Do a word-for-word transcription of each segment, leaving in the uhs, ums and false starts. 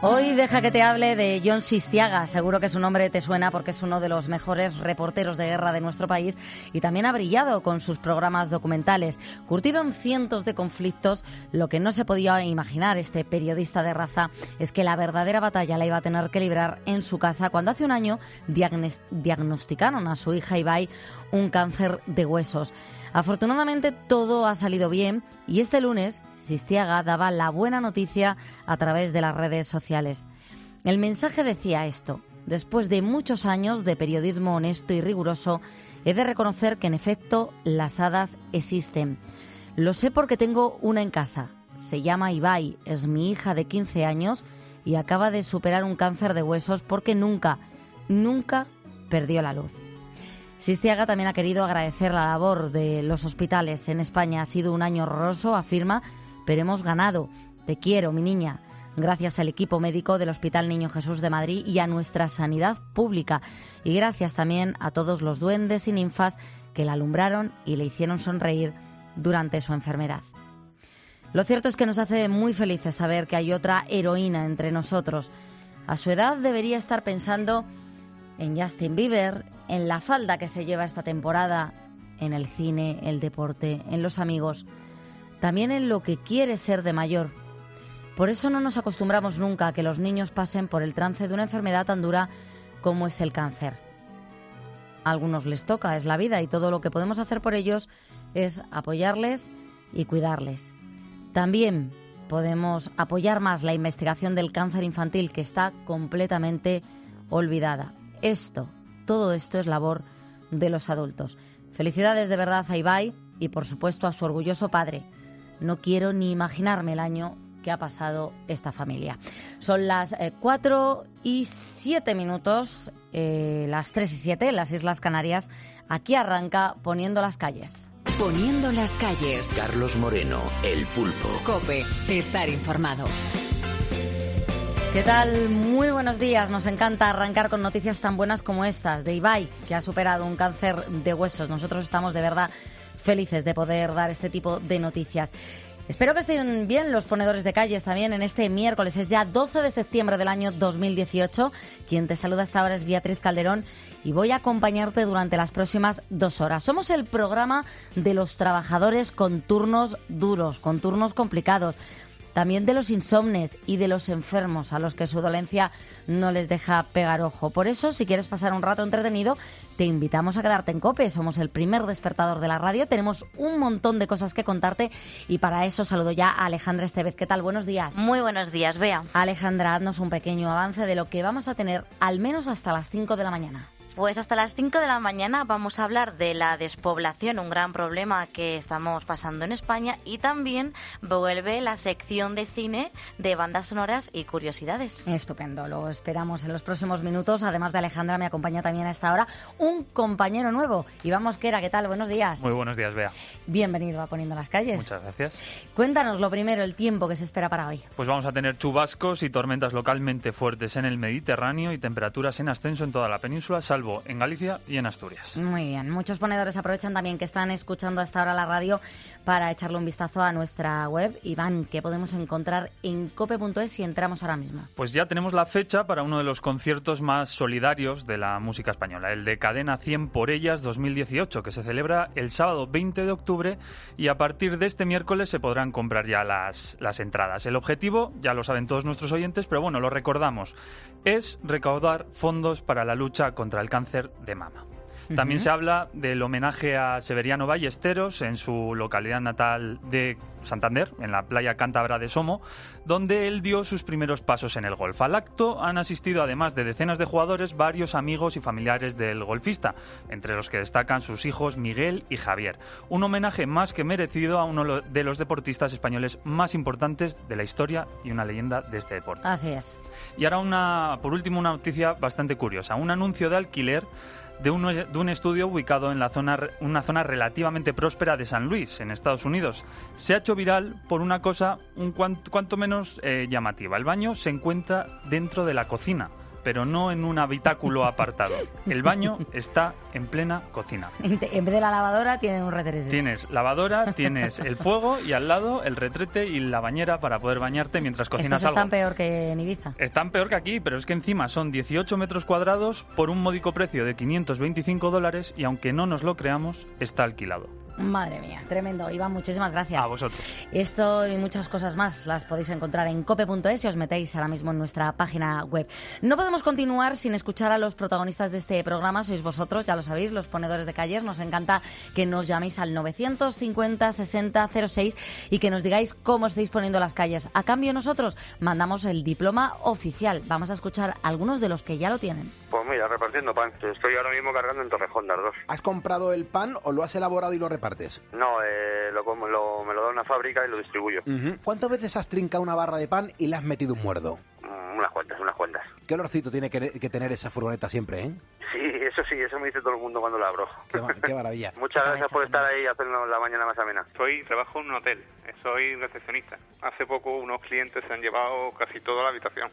Hoy deja que te hable de Jon Sistiaga. Seguro que su nombre te suena porque es uno de los mejores reporteros de guerra de nuestro país y también ha brillado con sus programas documentales. Curtido en cientos de conflictos, lo que no se podía imaginar este periodista de raza es que la verdadera batalla la iba a tener que librar en su casa cuando hace un año diagnosticaron a su hija Ibai un cáncer de huesos. Afortunadamente todo ha salido bien y este lunes Sistiaga daba la buena noticia a través de las redes sociales. El mensaje decía esto: después de muchos años de periodismo honesto y riguroso, he de reconocer que en efecto las hadas existen. Lo sé porque tengo una en casa. Se llama Ibai, es mi hija de quince años y acaba de superar un cáncer de huesos porque nunca, nunca perdió la luz. Sistiaga también ha querido agradecer la labor de los hospitales en España. Ha sido un año horroroso, afirma, pero hemos ganado. Te quiero, mi niña. Gracias al equipo médico del Hospital Niño Jesús de Madrid y a nuestra sanidad pública. Y gracias también a todos los duendes y ninfas que la alumbraron y le hicieron sonreír durante su enfermedad. Lo cierto es que nos hace muy felices saber que hay otra heroína entre nosotros. A su edad debería estar pensando en Justin Bieber, en la falda que se lleva esta temporada, en el cine, el deporte, en los amigos, también en lo que quiere ser de mayor. Por eso no nos acostumbramos nunca a que los niños pasen por el trance de una enfermedad tan dura como es el cáncer. A algunos les toca, es la vida, y todo lo que podemos hacer por ellos es apoyarles y cuidarles. También podemos apoyar más la investigación del cáncer infantil, que está completamente olvidada. Esto, todo esto es labor de los adultos. Felicidades de verdad a Ibai y, por supuesto, a su orgulloso padre. No quiero ni imaginarme el año que ha pasado esta familia. Son las eh, cuatro y siete minutos, eh, las tres y siete en las Islas Canarias. Aquí arranca Poniendo las calles. Poniendo las calles. Carlos Moreno, El Pulpo. COPE, estar informado. ¿Qué tal? Muy buenos días. Nos encanta arrancar con noticias tan buenas como estas de Ibai, que ha superado un cáncer de huesos. Nosotros estamos de verdad felices de poder dar este tipo de noticias. Espero que estén bien los ponedores de calles también en este miércoles. Es ya doce de septiembre del año dos mil dieciocho. Quien te saluda hasta ahora es Beatriz Calderón y voy a acompañarte durante las próximas dos horas. Somos el programa de los trabajadores con turnos duros, con turnos complicados. También de los insomnes y de los enfermos a los que su dolencia no les deja pegar ojo. Por eso, si quieres pasar un rato entretenido, te invitamos a quedarte en COPE. Somos el primer despertador de la radio. Tenemos un montón de cosas que contarte y para eso saludo ya a Alejandra Estevez. ¿Qué tal? Buenos días. Muy buenos días, Bea. Alejandra, haznos un pequeño avance de lo que vamos a tener al menos hasta las cinco de la mañana. Pues hasta las cinco de la mañana vamos a hablar de la despoblación, un gran problema que estamos pasando en España, y también vuelve la sección de cine de bandas sonoras y curiosidades. Estupendo, lo esperamos en los próximos minutos. Además de Alejandra, me acompaña también a esta hora un compañero nuevo, Iván Mosquera. ¿Qué tal? Buenos días. Muy buenos días, Bea. Bienvenido a Poniendo las calles. Muchas gracias. Cuéntanos lo primero, el tiempo que se espera para hoy. Pues vamos a tener chubascos y tormentas localmente fuertes en el Mediterráneo y temperaturas en ascenso en toda la península, salvo en Galicia y en Asturias. Muy bien. Muchos ponedores aprovechan también que están escuchando hasta ahora la radio para echarle un vistazo a nuestra web. Iván, ¿qué podemos encontrar en cope punto es si entramos ahora mismo? Pues ya tenemos la fecha para uno de los conciertos más solidarios de la música española, el de Cadena cien por ellas dos mil dieciocho, que se celebra el sábado veinte de octubre y a partir de este miércoles se podrán comprar ya las, las entradas. El objetivo, ya lo saben todos nuestros oyentes, pero bueno, lo recordamos, es recaudar fondos para la lucha contra el cáncer de mama. También uh-huh. se habla del homenaje a Severiano Ballesteros en su localidad natal de Santander, en la playa cántabra de Somo, donde él dio sus primeros pasos en el golf. Al acto han asistido, además de decenas de jugadores, varios amigos y familiares del golfista, entre los que destacan sus hijos Miguel y Javier. Un homenaje más que merecido a uno de los deportistas españoles más importantes de la historia y una leyenda de este deporte. Así es. Y ahora, una, por último, una noticia bastante curiosa. Un anuncio de alquiler de un, de un estudio ubicado en la zona, una zona relativamente próspera de San Luis, en Estados Unidos. Se ha hecho viral por una cosa un cuanto, cuanto menos eh, llamativa. El baño se encuentra dentro de la cocina. pero no en un habitáculo apartado. El baño está en plena cocina. En vez de la lavadora tienen un retrete. Tienes lavadora, tienes el fuego y al lado el retrete y la bañera para poder bañarte mientras cocinas Estos algo. están peor que en Ibiza. Están peor que aquí, pero es que encima son dieciocho metros cuadrados por un módico precio de quinientos veinticinco dólares y aunque no nos lo creamos, está alquilado. Madre mía, tremendo. Iván, muchísimas gracias. A vosotros. Esto y muchas cosas más las podéis encontrar en cope punto es si os metéis ahora mismo en nuestra página web. No podemos continuar sin escuchar a los protagonistas de este programa. Sois vosotros, ya lo sabéis, los ponedores de calles. Nos encanta que nos llaméis al novecientos cincuenta sesenta cero seis y que nos digáis cómo estáis poniendo las calles. A cambio, nosotros mandamos el diploma oficial. Vamos a escuchar a algunos de los que ya lo tienen. Pues mira, repartiendo pan. Estoy ahora mismo cargando en Torrejón de Ardoz. ¿Has comprado el pan o lo has elaborado y lo repartes? No, eh, lo, como- lo- me lo da una fábrica y lo distribuyo. Uh-huh. ¿Cuántas veces has trincado una barra de pan y le has metido un muerdo? Mm, unas cuantas, unas cuantas. ¿Qué olorcito tiene que, que tener esa furgoneta siempre, eh? Sí, eso sí, eso me dice todo el mundo cuando la abro. Qué, ma- qué maravilla. Muchas gracias por estar ahí y hacernos la mañana más amena. Soy, trabajo en un hotel, soy recepcionista. Hace poco unos clientes se han llevado casi toda la habitación.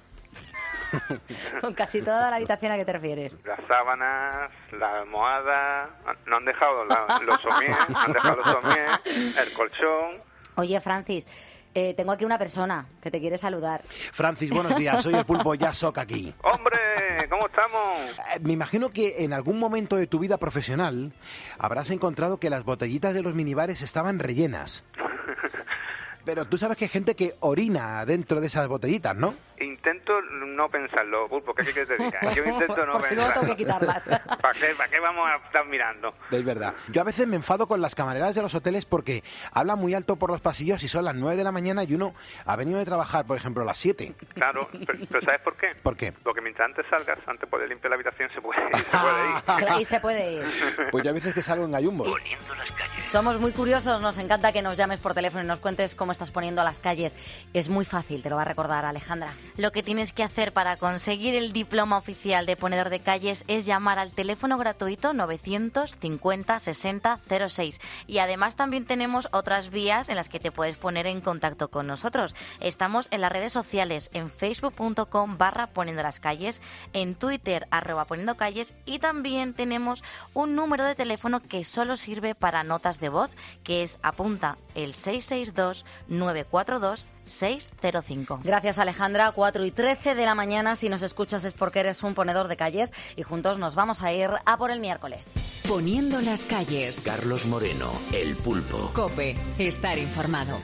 Con casi toda la habitación, ¿a qué te refieres? Las sábanas, la almohada, no han dejado la- los somiers, no han dejado los somiers, el colchón. Oye, Francis, eh, tengo aquí una persona que te quiere saludar. Francis, buenos días. Soy el pulpo Yasoc aquí. ¡Hombre! ¿Cómo estamos? Eh, Me imagino que en algún momento de tu vida profesional habrás encontrado que las botellitas de los minibares estaban rellenas. Pero tú sabes que hay gente que orina dentro de esas botellitas, ¿no? Intento no pensarlo, Pulpo, ¿qué quieres que te diga? Yo intento no Por si luego pensarlo. tengo que quitarlas. ¿Para qué, ¿Para qué vamos a estar mirando? Es verdad. Yo a veces me enfado con las camareras de los hoteles porque hablan muy alto por los pasillos y son las nueve de la mañana y uno ha venido de trabajar, por ejemplo, a las siete. Claro, pero, pero ¿sabes por qué? ¿Por qué? Porque mientras antes salgas, antes de limpiar la habitación, se puede ir, se puede ir. Claro, y se puede ir. Pues yo a veces que salgo en gallumbos. Poniendo las calles. Somos muy curiosos, nos encanta que nos llames por teléfono y nos cuentes cómo estás poniendo las calles. Es muy fácil, te lo va a recordar Alejandra. Lo que tienes que hacer para conseguir el diploma oficial de ponedor de calles es llamar al teléfono gratuito novecientos cincuenta sesenta cero seis. Y además también tenemos otras vías en las que te puedes poner en contacto con nosotros. Estamos en las redes sociales, en facebook punto com barra poniendo las calles, en Twitter arroba poniendo calles y también tenemos un número de teléfono que solo sirve para notas de voz, que es apunta el seis seis dos nueve cuatro dos seis cero cinco. Gracias, Alejandra. cuatro y trece de la mañana. Si nos escuchas es porque eres un ponedor de calles y juntos nos vamos a ir a por el miércoles. Poniendo las calles. Carlos Moreno, el pulpo. COPE. Estar informado.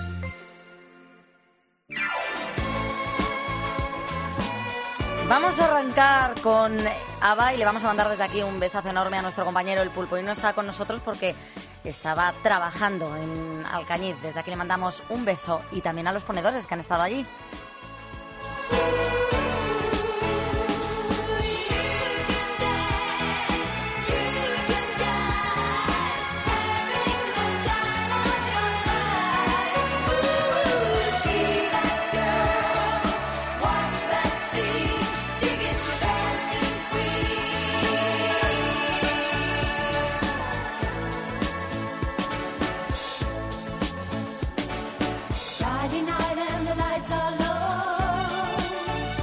Vamos a arrancar con Aba y le vamos a mandar desde aquí un besazo enorme a nuestro compañero el pulpo. Y no está con nosotros porque estaba trabajando en Alcañiz. Desde aquí le mandamos un beso y también a los ponedores que han estado allí. Friday night and the lights are low.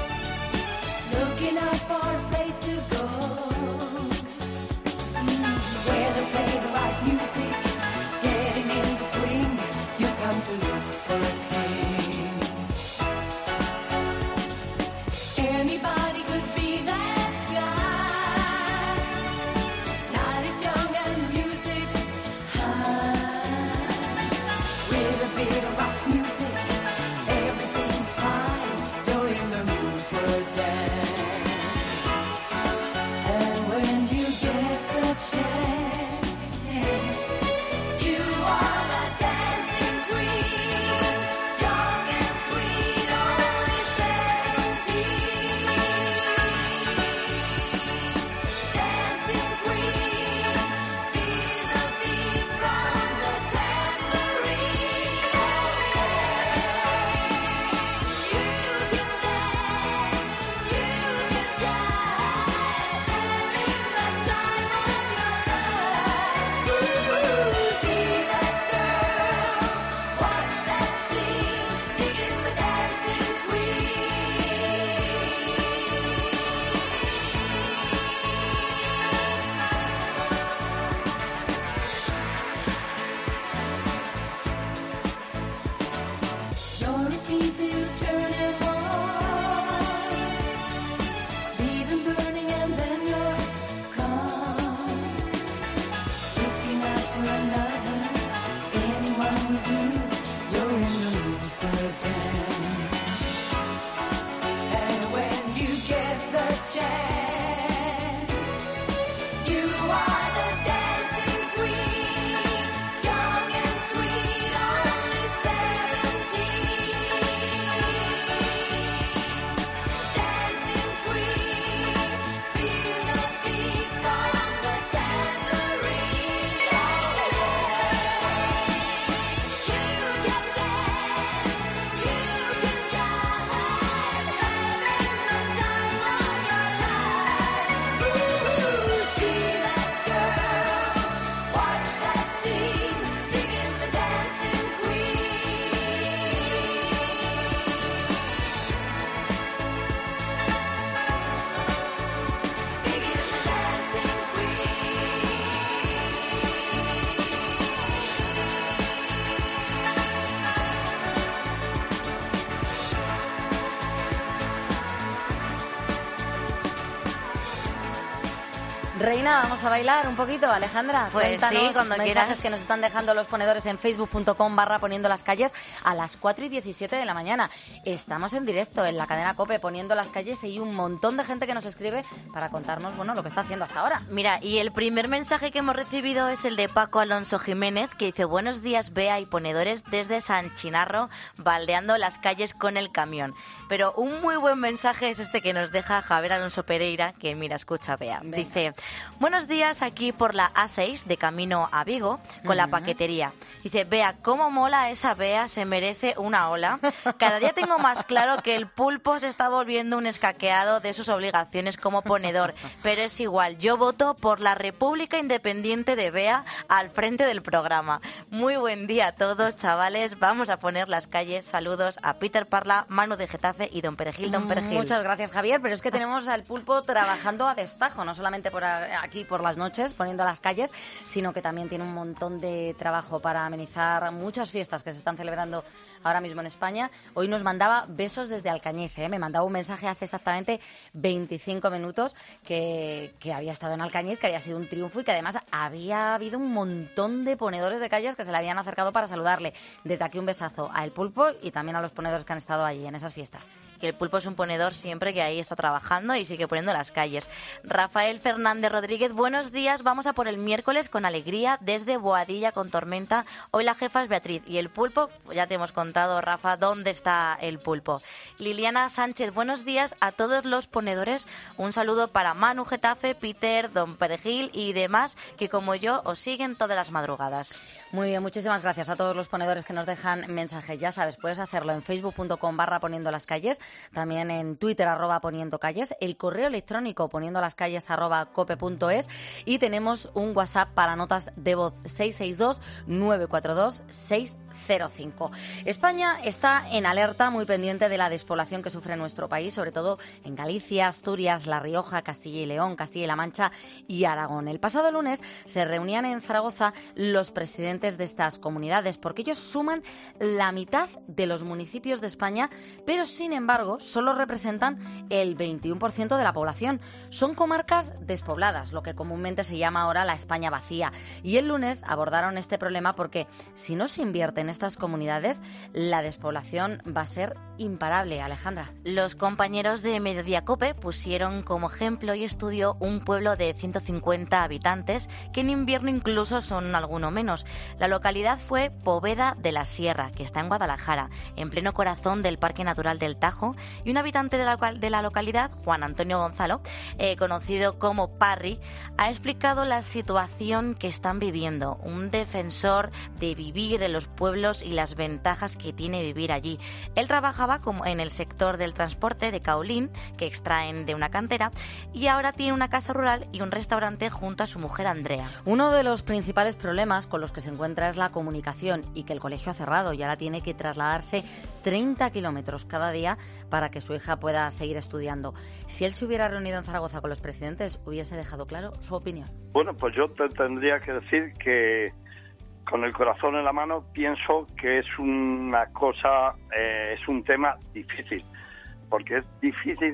Reina, vamos a bailar un poquito, Alejandra. Pues Cuéntanos sí, cuando mensajes quieras. que nos están dejando los ponedores en facebook punto com barra poniendo las calles a las cuatro y diecisiete de la mañana. Estamos en directo en la cadena COPE poniendo las calles y hay un montón de gente que nos escribe para contarnos, bueno, lo que está haciendo hasta ahora. Mira, y el primer mensaje que hemos recibido es el de Paco Alonso Jiménez, que dice: buenos días, Bea y ponedores desde San Chinarro, baldeando las calles con el camión. Pero un muy buen mensaje es este que nos deja Javier Alonso Pereira, que mira, escucha, Bea. Venga. Dice: buenos días, aquí por la A seis de camino a Vigo, con la paquetería. Dice: Bea, cómo mola esa Bea, se merece una ola. Cada día tengo más claro que el pulpo se está volviendo un escaqueado de sus obligaciones como ponedor, pero es igual, yo voto por la República Independiente de Bea al frente del programa. Muy buen día a todos, chavales, vamos a poner las calles. Saludos a Peter Parla, Manu de Getafe y Don Perejil, Don Perejil. Muchas gracias, Javier, pero es que tenemos al pulpo trabajando a destajo, no solamente por a- aquí por las noches, poniendo las calles, sino que también tiene un montón de trabajo para amenizar muchas fiestas que se están celebrando ahora mismo en España. Hoy nos mandaba besos desde Alcañiz, ¿eh? Me mandaba un mensaje hace exactamente veinticinco minutos que, que había estado en Alcañiz, que había sido un triunfo y que además había habido un montón de ponedores de calles que se le habían acercado para saludarle. Desde aquí un besazo a El Pulpo y también a los ponedores que han estado allí en esas fiestas. Que el pulpo es un ponedor siempre, que ahí está trabajando y sigue poniendo las calles. Rafael Fernández Rodríguez, buenos días, vamos a por el miércoles con alegría desde Boadilla con tormenta. Hoy la jefa es Beatriz y el pulpo, pues ya te hemos contado, Rafa, dónde está el pulpo. Liliana Sánchez, buenos días a todos los ponedores, un saludo para Manu Getafe, Peter, Don Perejil y demás que como yo os siguen todas las madrugadas. Muy bien, muchísimas gracias a todos los ponedores que nos dejan mensajes. Ya sabes, puedes hacerlo en facebook punto com barra poniendo las calles, también en Twitter arroba poniendo calles, el correo electrónico poniendo las calles arroba cope punto es y tenemos un WhatsApp para notas de voz seis seis dos nueve cuatro dos seis cero cinco. España está en alerta, muy pendiente de la despoblación que sufre nuestro país, sobre todo en Galicia, Asturias, La Rioja, Castilla y León, Castilla y La Mancha y Aragón. El pasado lunes se reunían en Zaragoza los presidentes de estas comunidades porque ellos suman la mitad de los municipios de España, pero sin embargo solo representan el veintiuno por ciento de la población. Son comarcas despobladas, lo que comúnmente se llama ahora la España vacía. Y el lunes abordaron este problema porque si no se invierte en estas comunidades, la despoblación va a ser imparable, Alejandra. Los compañeros de Mediodía Cope pusieron como ejemplo y estudio un pueblo de ciento cincuenta habitantes que en invierno incluso son alguno menos. La localidad fue Poveda de la Sierra, que está en Guadalajara, en pleno corazón del Parque Natural del Tajo, y un habitante de la, de la localidad, Juan Antonio Gonzalo, eh, conocido como Parry, ha explicado la situación que están viviendo. Un defensor de vivir en los pueblos y las ventajas que tiene vivir allí. Él trabajaba como en el sector del transporte de caolín, que extraen de una cantera, y ahora tiene una casa rural y un restaurante junto a su mujer Andrea. Uno de los principales problemas con los que se encuentra es la comunicación y que el colegio ha cerrado y ahora tiene que trasladarse treinta kilómetros cada día para que su hija pueda seguir estudiando. Si él se hubiera reunido en Zaragoza con los presidentes, hubiese dejado claro su opinión. Bueno, pues yo te tendría que decir que con el corazón en la mano pienso que es una cosa, eh, es un tema difícil, porque es difícil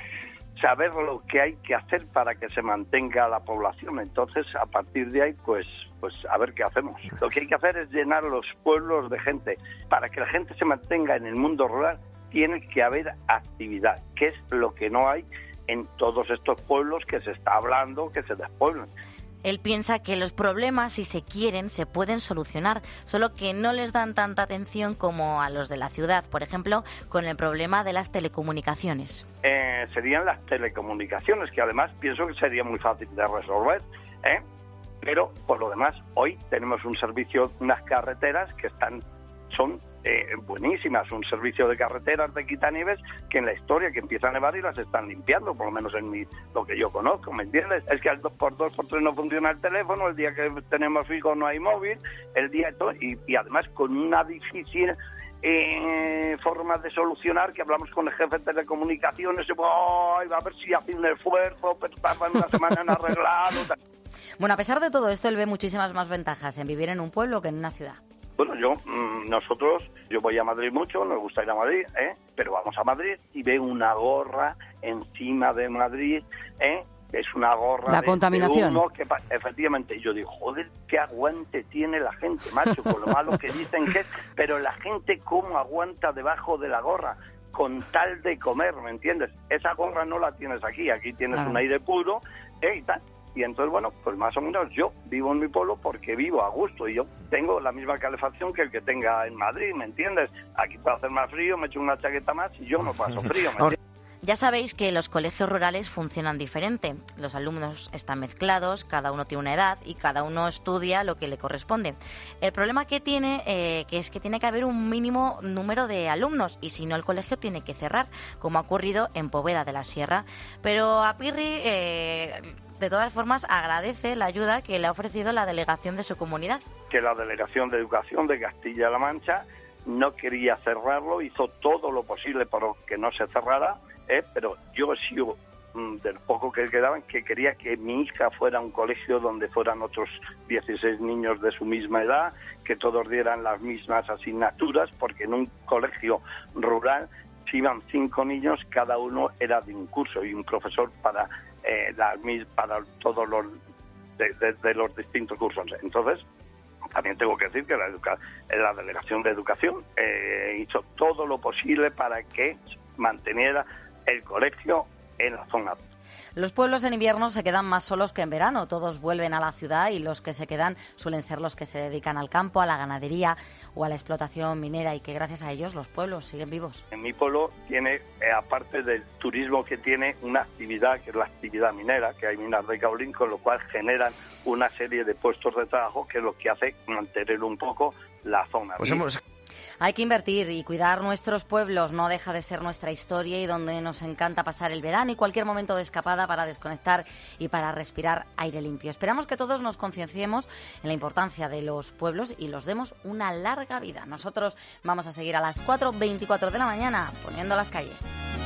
saber lo que hay que hacer para que se mantenga la población. Entonces, a partir de ahí, pues, pues a ver qué hacemos. Lo que hay que hacer es llenar los pueblos de gente. Para que la gente se mantenga en el mundo rural, tiene que haber actividad, que es lo que no hay en todos estos pueblos que se está hablando que se despueblan. Él piensa que los problemas, si se quieren, se pueden solucionar, solo que no les dan tanta atención como a los de la ciudad, por ejemplo, con el problema de las telecomunicaciones. Eh, serían las telecomunicaciones, que además pienso que sería muy fácil de resolver, ¿eh? Pero por lo demás, hoy tenemos un servicio, unas carreteras que están son eh, buenísimas, un servicio de carreteras de quitanieves que en la historia que empieza a nevar y las están limpiando, por lo menos en mi, lo que yo conozco, ¿me entiendes? Es que al dos por dos por tres no funciona el teléfono, el día que tenemos fijo no hay móvil, el día todo, y, y además con una difícil eh, forma de solucionar, que hablamos con el jefe de telecomunicaciones, y, oh, va a ver si hace un esfuerzo, pero tardan una semana en arreglarlo. Bueno, a pesar de todo esto, él ve muchísimas más ventajas en vivir en un pueblo que en una ciudad. Bueno, yo, nosotros, yo voy a Madrid mucho, nos gusta ir a Madrid, ¿eh? Pero vamos a Madrid y veo una gorra encima de Madrid, ¿eh? es una gorra la de, contaminación. de humo que efectivamente yo digo, joder, qué aguante tiene la gente, macho, con lo malo que dicen que es, pero la gente cómo aguanta debajo de la gorra con tal de comer, ¿me entiendes? Esa gorra no la tienes aquí, aquí tienes claro. un aire puro, eh, y tal. Y entonces, bueno, pues más o menos yo vivo en mi pueblo porque vivo a gusto y yo tengo la misma calefacción que el que tenga en Madrid, ¿me entiendes? Aquí puede hacer más frío, me echo una chaqueta más y yo no paso frío, ¿me entiendes? Ya sabéis que los colegios rurales funcionan diferente. Los alumnos están mezclados, cada uno tiene una edad y cada uno estudia lo que le corresponde. El problema que tiene eh, que es que tiene que haber un mínimo número de alumnos y si no el colegio tiene que cerrar, como ha ocurrido en Poveda de la Sierra. Pero a Pirri, eh, de todas formas, agradece la ayuda que le ha ofrecido la delegación de su comunidad. Que la Delegación de Educación de Castilla-La Mancha no quería cerrarlo, hizo todo lo posible para que no se cerrara. Eh, pero yo he sido mm, del poco que quedaban que quería que mi hija fuera a un colegio donde fueran otros dieciséis niños de su misma edad, que todos dieran las mismas asignaturas, porque en un colegio rural si iban cinco niños, cada uno era de un curso y un profesor para eh, la, para todos los de, de, de los distintos cursos. Entonces también tengo que decir que la, educa, la Delegación de Educación eh, hizo todo lo posible para que manteniera el colegio en la zona. Los pueblos en invierno se quedan más solos que en verano. Todos vuelven a la ciudad y los que se quedan suelen ser los que se dedican al campo, a la ganadería o a la explotación minera y que gracias a ellos los pueblos siguen vivos. En mi pueblo tiene, eh, aparte del turismo que tiene, una actividad que es la actividad minera, que hay minas de caolín, con lo cual generan una serie de puestos de trabajo que es lo que hace mantener un poco la zona. Pues hemos... Hay que invertir y cuidar nuestros pueblos, no deja de ser nuestra historia y donde nos encanta pasar el verano y cualquier momento de escapada para desconectar y para respirar aire limpio. Esperamos que todos nos concienciemos en la importancia de los pueblos y los demos una larga vida. Nosotros vamos a seguir a las cuatro veinticuatro de la mañana poniendo las calles.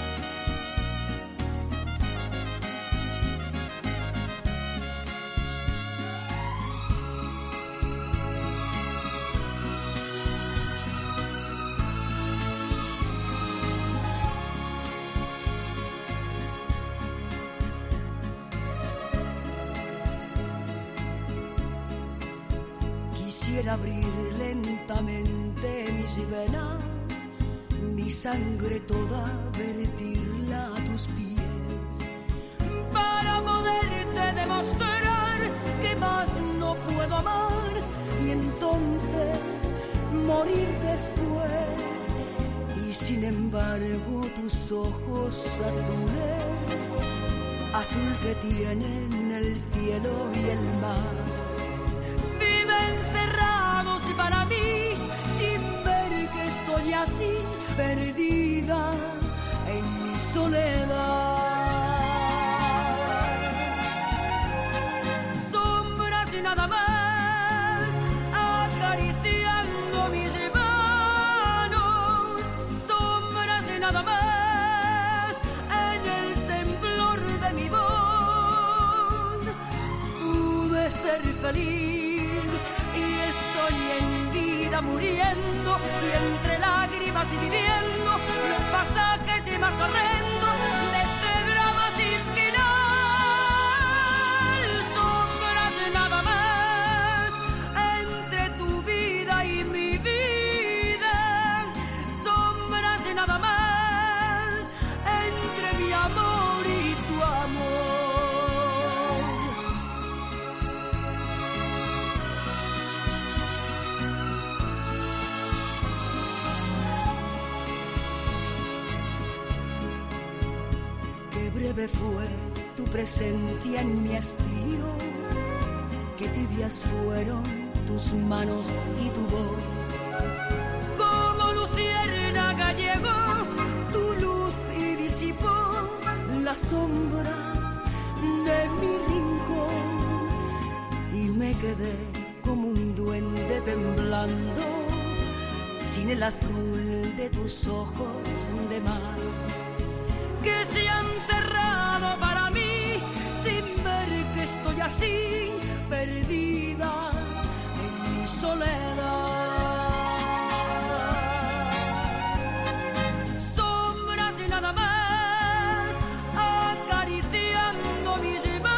Quisiera abrir lentamente mis venas, mi sangre toda vertirla a tus pies, para poderte demostrar que más no puedo amar y entonces morir después. Y sin embargo tus ojos azules, azul que tienen el cielo y el mar, para mí, sin ver que estoy así, perdida en mi soledad. Sombras y nada más, acariciando mis manos. Sombras y nada más, en el temblor de mi voz. Pude ser feliz. Estoy en vida muriendo y entre lágrimas y viviendo los pasajes y más horrendos de este drama sin final. Sombras nada más entre tu vida y mi vida. Sombras nada más entre mi amor y tu amor. Breve fue tu presencia en mi hastío, que tibias fueron tus manos y tu voz. Como luciérnaga llegó tu luz y disipó las sombras de mi rincón y me quedé como un duende temblando sin el azul de tus ojos de mar, que se han cerrado para mí sin ver que estoy así, perdida en mi soledad. Sombras y nada más, acariciando mis manos.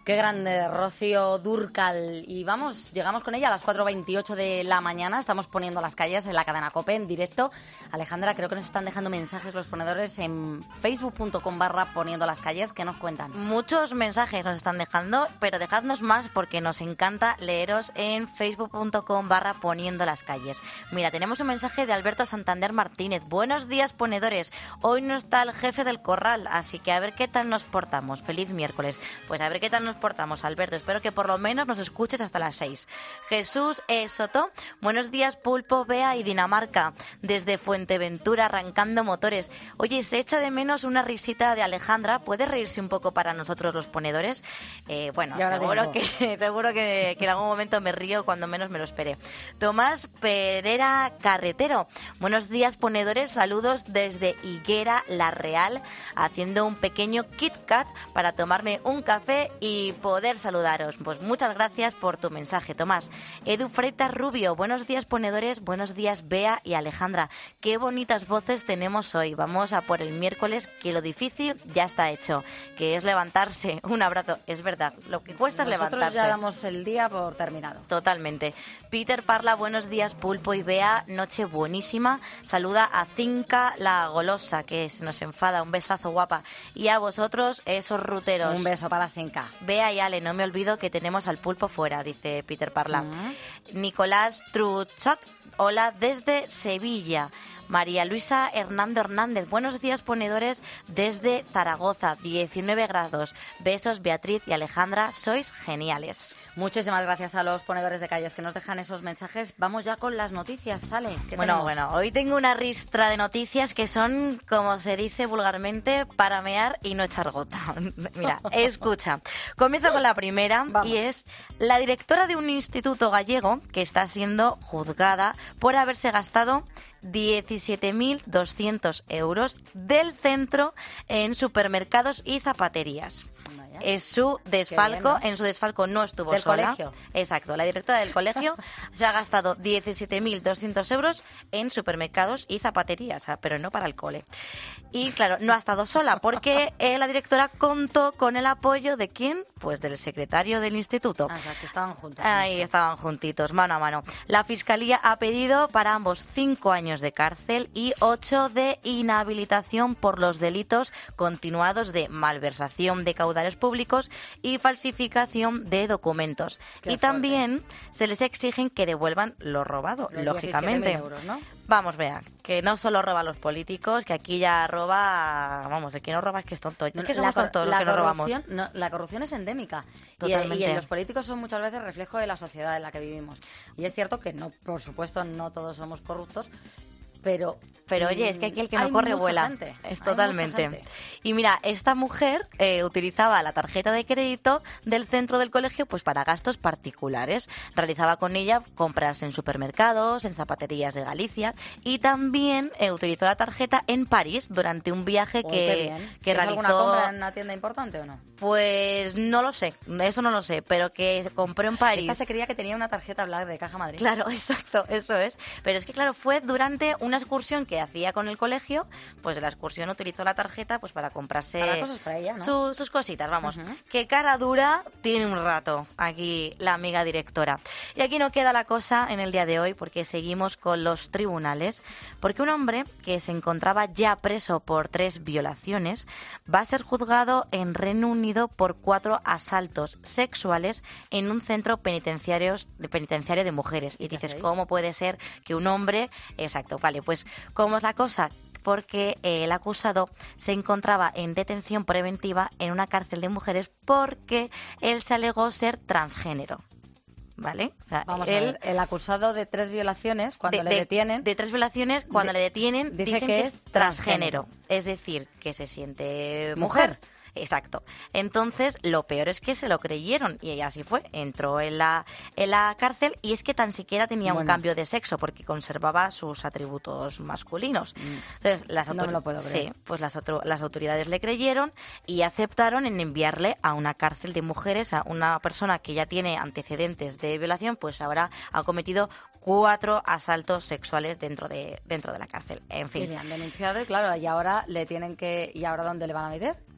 Qué grande, Rocío Dúrcal. Y vamos, llegamos con ella a las cuatro veintiocho de la mañana. Estamos poniendo las calles en la cadena COPE en directo. Alejandra, creo que nos están dejando mensajes los ponedores en facebook punto com barra poniendo las calles. ¿Qué nos cuentan? Muchos mensajes nos están dejando, pero dejadnos más porque nos encanta leeros en facebook punto com barra poniendo las calles. Mira, tenemos un mensaje de Alberto Santander Martínez. Buenos días, ponedores. Hoy no está el jefe del corral, así que a ver qué tal nos portamos. Feliz miércoles. Pues a ver qué tal nos portamos, Alberto. Espero que por lo menos nos escuches hasta las seis. Jesús e. Soto, buenos días, Pulpo, Bea y Dinamarca. Desde Fuenteventura, arrancando motores. Oye, se echa de menos una risita de Alejandra. ¿Puede reírse un poco para nosotros los ponedores? Eh, bueno, seguro que, seguro que, que en algún momento me río cuando menos me lo espere. Tomás Pereira Carretero, buenos días, ponedores. Saludos desde Higuera, La Real, haciendo un pequeño Kit Kat para tomarme un café y poder saludaros. Pues muchas gracias por tu mensaje, Tomás. Edu Freitas Rubio, buenos días, ponedores. Buenos días, Bea y Alejandra. Qué bonitas voces tenemos hoy. Vamos a por el miércoles, que lo difícil ya está hecho, que es levantarse. Un abrazo. Es verdad, lo que cuesta Nosotros es levantarse. ya damos el día por terminado. Totalmente. Peter Parla, buenos días, Pulpo y Bea. Noche buenísima. Saluda a Cinca la Golosa, que se nos enfada. Un besazo, guapa. Y a vosotros, esos ruteros. Un beso para Cinca. Bea y Ale, no me olvido que tenemos al Pulpo fuera, dice Peter Parla. Uh-huh. Nicolás Truchot, hola desde Sevilla. María Luisa Hernando Hernández, buenos días, ponedores, desde Zaragoza, diecinueve grados. Besos, Beatriz y Alejandra, sois geniales. Muchísimas gracias a los ponedores de calles que nos dejan esos mensajes. Vamos ya con las noticias, ¿sale? ¿Qué Bueno, tenemos? bueno, hoy tengo una ristra de noticias que son, como se dice vulgarmente, para mear y no echar gota. Mira, escucha. Comienzo con la primera. Vamos. Y es la directora de un instituto gallego que está siendo juzgada por haberse gastado diecisiete mil doscientos euros del centro en supermercados y zapaterías. Es su desfalco, bien, ¿no? En su desfalco no estuvo ¿Del sola. colegio? Exacto, la directora del colegio se ha gastado diecisiete mil doscientos euros en supermercados y zapaterías, pero no para el cole. Y claro, no ha estado sola porque eh, la directora contó con el apoyo de ¿quién? Pues del secretario del instituto. Ah, o sea, que estaban juntos. Ahí estaban juntitos, mano a mano. La Fiscalía ha pedido para ambos cinco años de cárcel y ocho de inhabilitación por los delitos continuados de malversación de caudales públicos y falsificación de documentos. Qué y fuerte. También se les exigen que devuelvan lo robado, Los lógicamente. diecisiete mil euros, ¿no? Vamos, vean, que no solo roba a los políticos, que aquí ya roba, vamos, el que no roba es que es tonto. Es que somos cor- tontos los la que no robamos. corrupción, no, la corrupción es endémica. Y, Totalmente. y los políticos son muchas veces reflejo de la sociedad en la que vivimos. Y es cierto que, no, por supuesto, no todos somos corruptos, pero... Pero oye, es que aquí el que no hay corre mucha vuela. gente, Es hay totalmente. mucha gente. Y mira, esta mujer eh, utilizaba la tarjeta de crédito del centro del colegio pues para gastos particulares. Realizaba con ella compras en supermercados, en zapaterías de Galicia y también eh, utilizó la tarjeta en París durante un viaje Oh, que, qué bien. que ¿Hizo realizó. alguna compra en una tienda importante o no? Pues no lo sé, eso no lo sé, pero que compró en París. Esta se creía que tenía una tarjeta black de Caja Madrid. Claro, exacto, eso es. Pero es que, claro, fue durante una excursión que hacía con el colegio, pues de la excursión utilizó la tarjeta pues para comprarse Para cosas para ella, ¿no? su- sus cositas, vamos. Ujú. Qué cara dura tiene un rato aquí la amiga directora. Y aquí no queda la cosa en el día de hoy porque seguimos con los tribunales, porque un hombre que se encontraba ya preso por tres violaciones va a ser juzgado en Reino Unido por cuatro asaltos sexuales en un centro penitenciario de, penitenciario de mujeres. Y ¿Qué dices, hacéis? ¿cómo puede ser que un hombre... Exacto, vale, pues ¿cómo es la cosa? Porque eh, el acusado se encontraba en detención preventiva en una cárcel de mujeres porque él se alegó ser transgénero. ¿Vale? O sea, Vamos él, a ver, el acusado de tres violaciones, cuando de, le de- detienen... de tres violaciones, cuando de- le detienen, dice dicen que que, es es transgénero. Es decir, que se siente mujer. Mujer. Exacto. Entonces, lo peor es que se lo creyeron y así fue. Entró en la, en la cárcel y es que tan siquiera tenía un Bueno. cambio de sexo porque conservaba sus atributos masculinos. Entonces, las No me autori- lo puedo creer. Sí, pues las, otro- las autoridades le creyeron y aceptaron en enviarle a una cárcel de mujeres, a una persona que ya tiene antecedentes de violación, pues ahora ha cometido cuatro asaltos sexuales dentro de dentro de la cárcel. En Que fin. le han denunciado y claro, y ahora le tienen que... ¿Y ahora dónde le van a meter?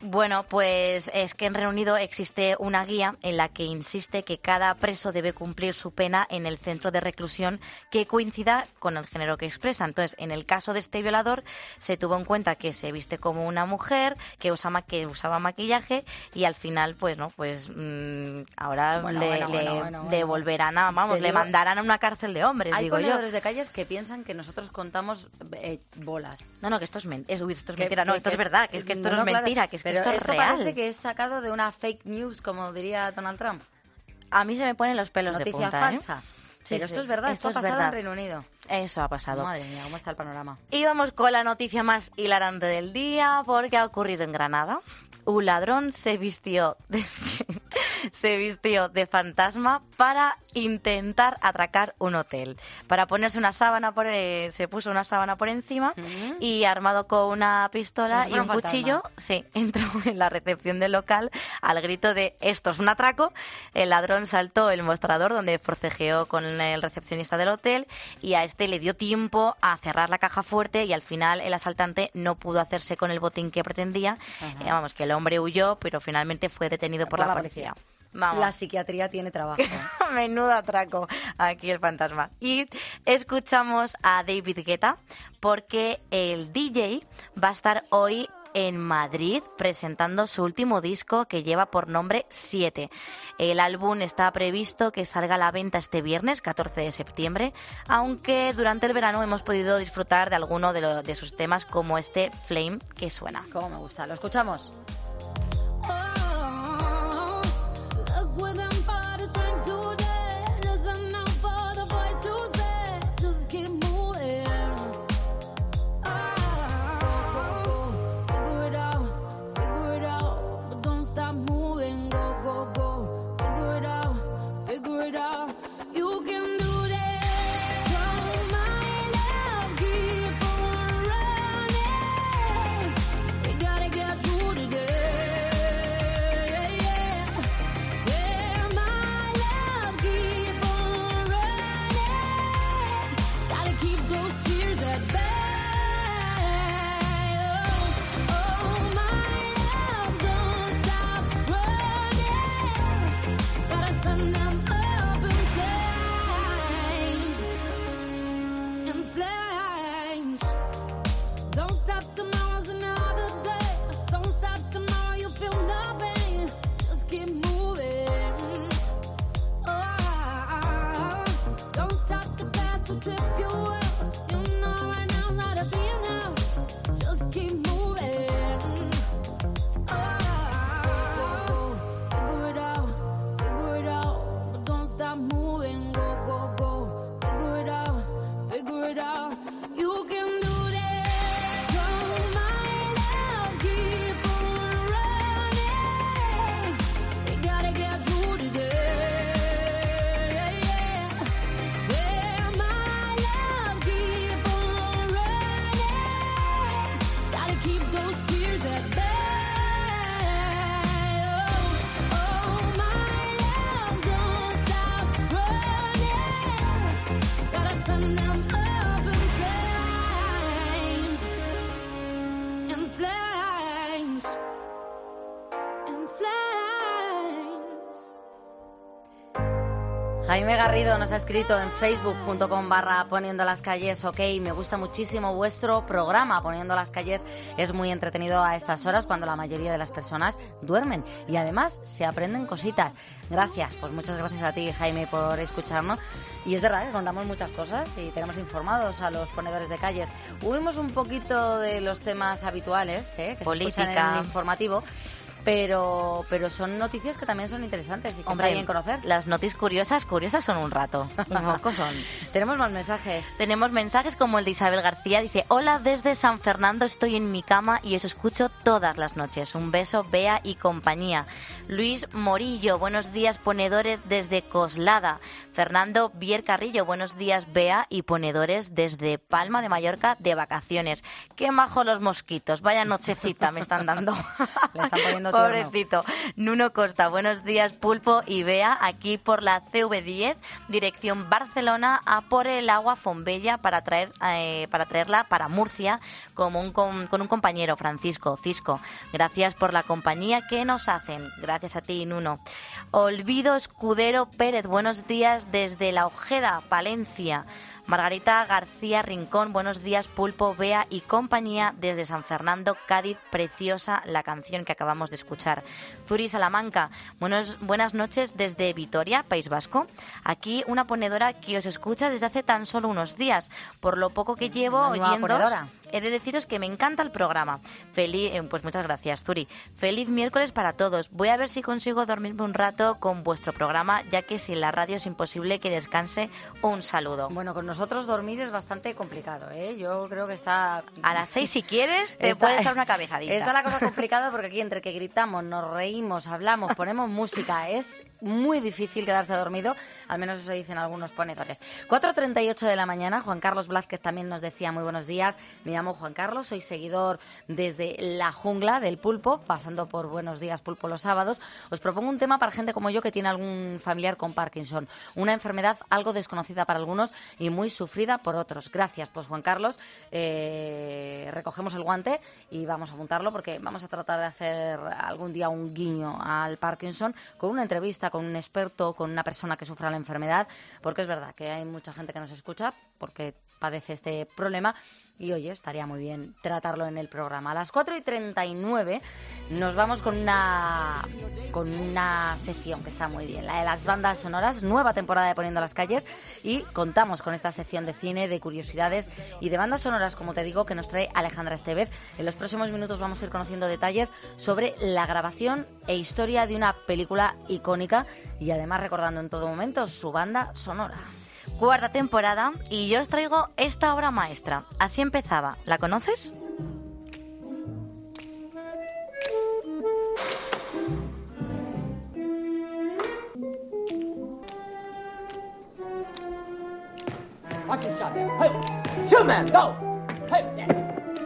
Bueno, pues es que en Reino Unido existe una guía en la que insiste que cada preso debe cumplir su pena en el centro de reclusión que coincida con el género que expresa. Entonces, en el caso de este violador, se tuvo en cuenta que se viste como una mujer, que usaba, que usaba maquillaje y al final, pues no, pues mmm, ahora Bueno, le, bueno, le bueno, bueno, bueno. devolverán a, vamos, Te le digo- mandarán a una cárcel de hombres, Hay digo yo. ponedores de calles que piensan que nosotros contamos eh, bolas. No, no, que esto es, men- es, uy, esto es Que- mentira, no, que- esto que es verdad, que es que esto no, es claro, mentira, que es que pero esto es esto real. parece que es sacado de una fake news, como diría Donald Trump. A mí se me ponen los pelos Noticia de punta, falsa. ¿eh? Pero Sí, esto sí, es verdad, esto, esto ha es pasado verdad. en Reino Unido. Eso ha pasado. Madre mía, ¿cómo está el panorama? Y vamos con la noticia más hilarante del día, porque ha ocurrido en Granada. Un ladrón se vistió de, se vistió de fantasma para intentar atracar un hotel. Para ponerse una sábana por eh, se puso una sábana por encima Ujú. y armado con una pistola Como si y fuera un un fantasma. cuchillo, sí, entró en la recepción del local al grito de "esto es un atraco". El ladrón saltó el mostrador donde forcejeó con el recepcionista del hotel y a este le dio tiempo a cerrar la caja fuerte y al final el asaltante no pudo hacerse con el botín que pretendía. Ajá. Eh, vamos, que el hombre huyó, pero finalmente fue detenido por, Por la, la policía. policía. Vamos. La psiquiatría tiene trabajo. Menudo atraco aquí el fantasma. Y escuchamos a David Guetta porque el D J va a estar hoy en Madrid presentando su último disco que lleva por nombre siete. El álbum está previsto que salga a la venta este viernes, catorce de septiembre, aunque durante el verano hemos podido disfrutar de alguno de, lo- de sus temas como este Flame que suena. Cómo me gusta. Lo escuchamos. Look what them parties trying to do. Listen out for the voice to say, just keep moving. Oh, figure it out, figure it out, but don't stop moving. Go, go, go, figure it out, figure it out. You can do this. So my love, keep on running. We gotta get through today. Yeah, my love, keep on running. Gotta keep those tears at bay. Oh, oh, my love, don't stop running. Gotta send them up in flames, in flames. Don't stop, tomorrow's another day. Don't stop, tomorrow you feel no pain. Just keep moving. Oh, don't stop, the past will trip you up. You know right now how to be now. Just keep moving. Oh, figure it out, figure it out, but don't stop moving. Go, go, go, figure it out, figure it out. You can do this. So my love, keep on running. We gotta get through today. Yeah, my love, keep on running. Gotta keep those tears at bay. Oh, oh, my love, don't stop running. Gotta send them up in flames, in flames, in flames. Jaime Garrido nos ha escrito en facebook punto com barra poniendo las calles, ok, me gusta muchísimo vuestro programa, Poniendo las calles es muy entretenido a estas horas cuando la mayoría de las personas duermen y además se aprenden cositas. Gracias, pues muchas gracias a ti, Jaime, por escucharnos. Y es verdad que contamos muchas cosas y tenemos informados a los ponedores de calles. Huimos un poquito de los temas habituales, ¿eh? que se escuchan Política. en el informativo. Pero, pero son noticias que también son interesantes y que Hombre, está bien conocer. las noticias curiosas, curiosas son un rato. Y poco son. Tenemos más mensajes. Tenemos mensajes como el de Isabel García. Dice: hola, desde San Fernando estoy en mi cama y os escucho todas las noches. Un beso, Bea y compañía. Luis Morillo, buenos días, ponedores desde Coslada. Fernando Bier Carrillo, buenos días, Bea y ponedores desde Palma de Mallorca de vacaciones. Qué majo los mosquitos, vaya nochecita me están dando. Le están poniendo Pobrecito. Nuno Costa, buenos días, Pulpo y Bea, aquí por la C V diez, dirección Barcelona, a por el agua Fombella para traer eh, para traerla para Murcia como un, con, con un compañero, Francisco Cisco. Gracias por la compañía que nos hacen. Gracias a ti, Nuno. Olvido Escudero Pérez, buenos días desde La Ojeda, Palencia. Margarita García Rincón, buenos días, Pulpo, Bea y compañía desde San Fernando, Cádiz. Preciosa la canción que acabamos de escuchar. Zuri Salamanca, buenos, buenas noches desde Vitoria, País Vasco. Aquí una ponedora que os escucha desde hace tan solo unos días. Por lo poco que llevo oyéndoos, he de deciros que me encanta el programa. Feliz, eh, pues muchas gracias, Zuri. Feliz miércoles para todos. Voy a ver si consigo dormirme un rato con vuestro programa, ya que sin la radio es imposible que descanse. Un saludo. Bueno, con nosotros dormir es bastante complicado, ¿eh? Yo creo que está... A las seis, si quieres, te está... puedes dar una cabezadita. Está la cosa complicada porque aquí entre que gritamos, nos reímos, hablamos, ponemos música, es muy difícil quedarse dormido, al menos eso dicen algunos ponedores. cuatro treinta y ocho de la mañana, Juan Carlos Blázquez también nos decía muy buenos días. Me llamo Juan Carlos, soy seguidor desde la jungla del Pulpo, pasando por Buenos Días Pulpo los sábados. Os propongo un tema para gente como yo que tiene algún familiar con Parkinson, una enfermedad algo desconocida para algunos y muy sufrida por otros. Gracias, pues Juan Carlos, eh, recogemos el guante y vamos a apuntarlo porque vamos a tratar de hacer algún día un guiño al Parkinson con una entrevista con un experto, con una persona que sufra la enfermedad, porque es verdad que hay mucha gente que nos escucha porque padece este problema y oye, estaría muy bien tratarlo en el programa. A las cuatro y treinta y nueve nos vamos con una con una sección que está muy bien, la de las bandas sonoras, nueva temporada de Poniendo las Calles, y contamos con esta sección de cine, de curiosidades y de bandas sonoras, como te digo, que nos trae Alejandra Estevez. En los próximos minutos vamos a ir conociendo detalles sobre la grabación e historia de una película icónica y además recordando en todo momento su banda sonora. Cuarta temporada y yo os traigo esta obra maestra. Así empezaba. ¿La conoces? Watch this shot. Hey, shoot, man, go. Hey, yeah.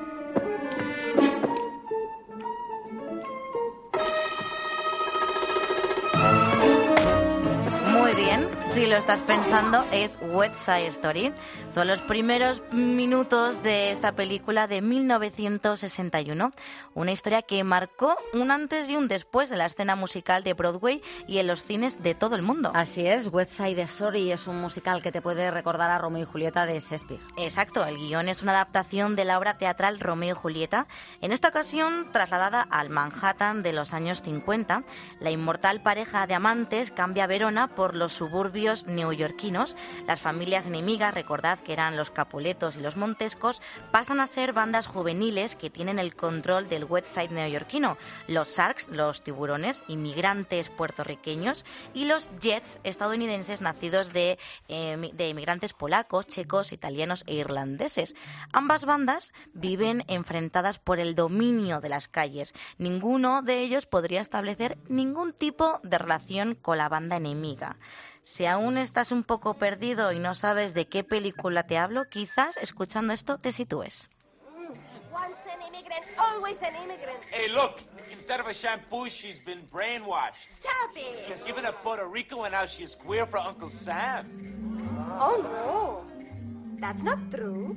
Muy bien, si lo estás pensando, es West Side Story. Son los primeros minutos de esta película de mil novecientos sesenta y uno. Una historia que marcó un antes y un después de la escena musical de Broadway y en los cines de todo el mundo. Así es, West Side Story es un musical que te puede recordar a Romeo y Julieta de Shakespeare. Exacto, el guión es una adaptación de la obra teatral Romeo y Julieta, en esta ocasión trasladada al Manhattan de los años cincuenta. La inmortal pareja de amantes cambia a Verona por los suburbios neoyorquinos. Las familias enemigas, recordad que eran los Capuletos y los Montescos, pasan a ser bandas juveniles que tienen el control del West Side neoyorquino. Los Sharks, los tiburones, inmigrantes puertorriqueños, y los Jets, estadounidenses nacidos de, eh, de inmigrantes polacos, checos, italianos e irlandeses. Ambas bandas viven enfrentadas por el dominio de las calles. Ninguno de ellos podría establecer ningún tipo de relación con la banda enemiga. Si aún estás un poco perdido y no sabes de qué película te hablo, quizás escuchando esto te sitúes. Once an immigrant, always an immigrant. Hey, look, instead of a shampoo, she's been brainwashed. Stop it! She was given a Puerto Rico and now she's queer for Uncle Sam. Oh, no. That's not true.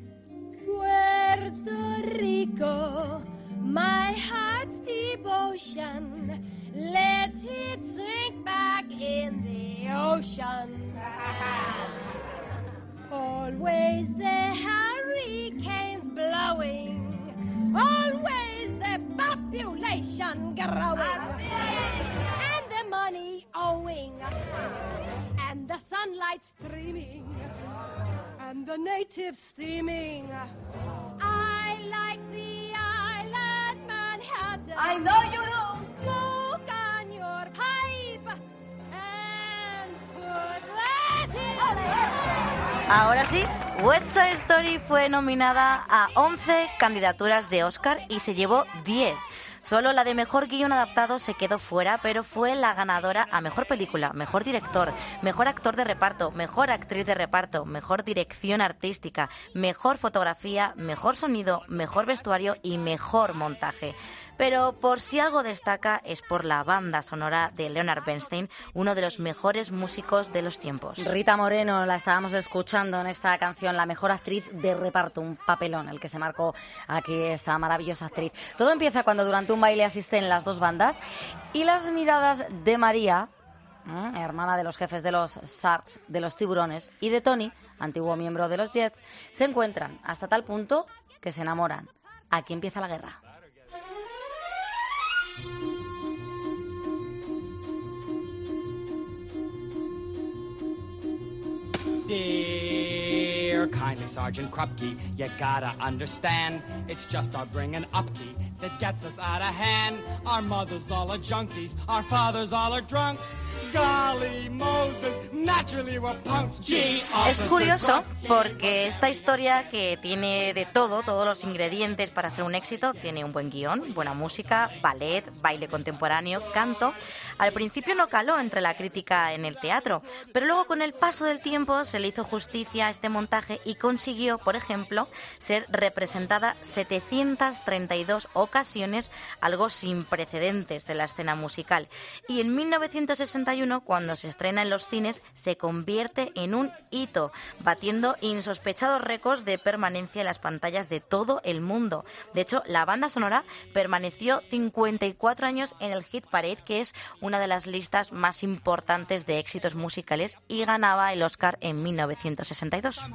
Puerto Rico, my heart's devotion. Let it sink back in the ocean. Always the hurricanes blowing, always the population growing, and the money owing, and the sunlight streaming, and the natives steaming. I like the island Manhattan. I know you do. Smoke on your pipe and put Latin. Ahora sí, West Side Story fue nominada a once candidaturas de Oscar y se llevó diez. Solo la de mejor guión adaptado se quedó fuera, pero fue la ganadora a mejor película, mejor director, mejor actor de reparto, mejor actriz de reparto, mejor dirección artística, mejor fotografía, mejor sonido, mejor vestuario y mejor montaje. Pero por si algo destaca es por la banda sonora de Leonard Bernstein, uno de los mejores músicos de los tiempos. Rita Moreno, la estábamos escuchando en esta canción, la mejor actriz de reparto, un papelón el que se marcó aquí esta maravillosa actriz. Todo empieza cuando durante un baile asisten las dos bandas y las miradas de María, ¿eh? hermana de los jefes de los Sharks, de los Tiburones, y de Tony, antiguo miembro de los Jets, se encuentran hasta tal punto que se enamoran. Aquí empieza la guerra. Dear kindly Sergeant Krupke, you gotta understand, it's just our bringing upkeep that gets us out of hand. Our mothers all are junkies, our fathers all are drunks. Golly Moses, naturally we're punks. Gee, es curioso porque esta historia, que tiene de todo, todos los ingredientes para ser un éxito, tiene un buen guión, buena música, ballet, baile contemporáneo, canto, al principio no caló entre la crítica en el teatro, pero luego con el paso del tiempo se le hizo justicia a este montaje y consiguió, por ejemplo, ser representada setecientas treinta y dos ocasiones, algo sin precedentes en la escena musical. Y en mil novecientos sesenta y uno, cuando se estrena en los cines, se convierte en un hito, batiendo insospechados récords de permanencia en las pantallas de todo el mundo. De hecho, la banda sonora permaneció cincuenta y cuatro años en el Hit Parade, que es una de las listas más importantes de éxitos musicales, y ganaba el Oscar en mil novecientos sesenta y dos.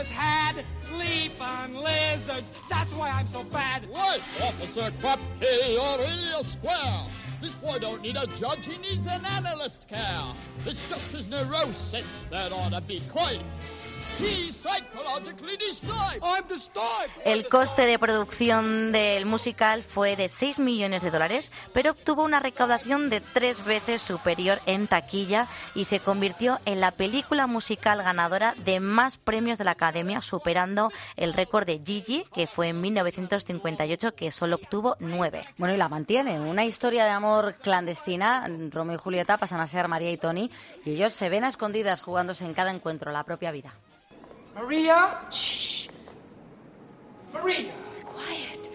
This boy don't need a judge, he needs an analyst's care. It's just his neurosis that ought to be quiet. He's psychologically disturbed. I'm disturbed. El coste de producción del musical fue de seis millones de dólares, pero obtuvo una recaudación de tres veces superior en taquilla y se convirtió en la película musical ganadora de más premios de la Academia, superando el récord de Gigi, que fue en mil novecientos cincuenta y ocho, que solo obtuvo nueve. Bueno, y la mantiene. Una historia de amor clandestina. Romeo y Julieta pasan a ser María y Tony, y ellos se ven a escondidas jugándose en cada encuentro la propia vida. Maria? Shh. Maria. Quiet.